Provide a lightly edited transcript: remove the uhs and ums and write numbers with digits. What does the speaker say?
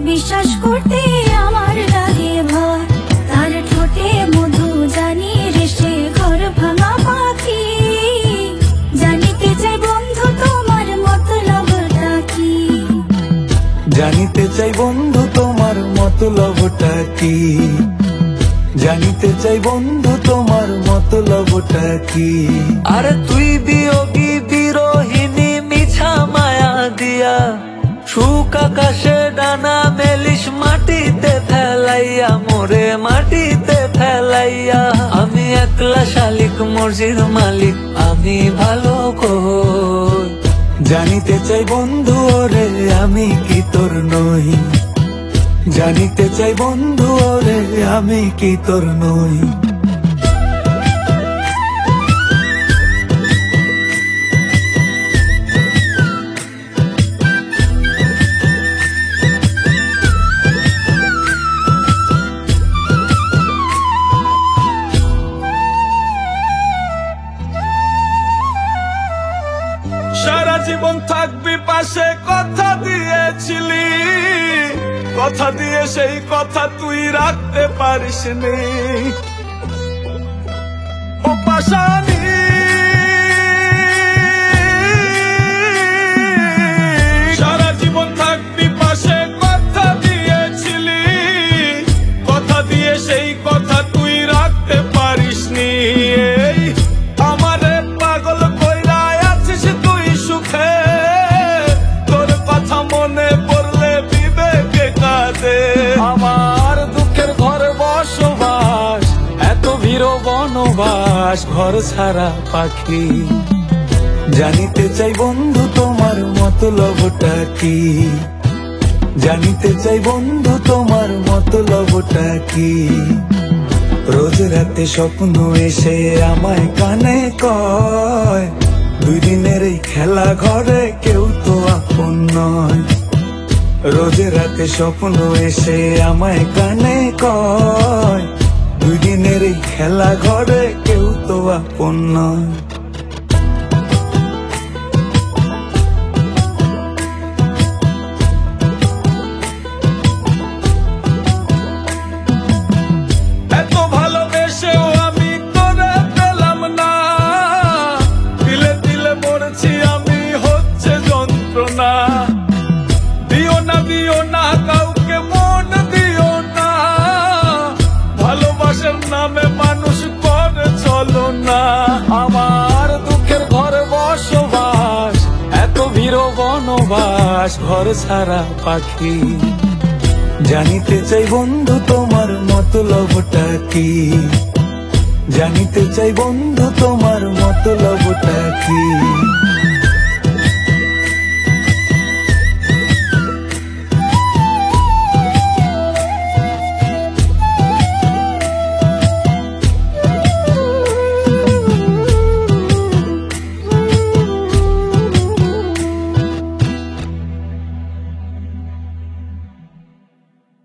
বিশ্বাস করতে আমার লাগে ভয়, তার ঠোঁটে মধু জানি রেশে ঘর ভাঙা পাখি। জানিতে চাই বন্ধু তোমার মতলবটা কি, জানিতে চাই বন্ধু তোমার মতলবটা কি, জানিতে চাই বন্ধু তোমার মতলবটা কি। আরে তুই বিয়োগী বিরোহিনী মিছা মায়া দিয়া, সুখ আকাশে ডানা মেলিস মাটিতে ফেলাইয়া, মোরে মাটিতে ফেলাইয়া। আমি একলা শালিক মর্জির মালিক, আমি ভালো কই। জানিতে চাই বন্ধু ওরে আমি কি তোর নই, জানিতে চাই বন্ধু ওরে আমি কি তোর নই। সারা জীবন থাকবি পাশে কথা দিয়েছিলি, কথা দিয়ে সেই কথা তুই রাখতে পারিসনি। ও পাশানি সারা জীবন থাকবি পাশে কথা দিয়েছিলি, কথা দিয়ে সেই কথা তুই রাখতে পারিসনি। আমারে পাগল কইরা আছিস তুই সুখে, তোর কথা মনে পড়লে বিবেকে কাঁদে। আমার দুঃখের ঘর বসবাস, এত ভিড় বনবাস, ঘর ছাড়া পাখি। জানিতে চাই বন্ধু তোমার মতলবটা কি, জানিতে চাই বন্ধু তোমার মতলবটা কি। রোজ রাতে স্বপ্ন এসে আমায় কানে কয়, দুই দিনের এই খেলা ঘরে কেউ তো আপন নয়। রোজ রাতে স্বপ্ন এসে আমায় কানে কয়, দুই দিনের এই খেলা ঘরে কেউ তো আপন নয়। এত ভালোবেসেও আমি তোরে পেলাম না, দিলে দিলে মরছি আমি হচ্ছে যন্ত্রণা। দিও না কাউকে মন দিও না, ভালোবাসার নামে মানুষ করে চলো না। আমার দুঃখের ঘর বসবাস, এত ভিড় বনবাস, ঘর ছাড়া পাখি। জানিতে চাই বন্ধু তোমার মতলবটা কি, জানিতে চাই বন্ধু তোমার মতলবটা কি।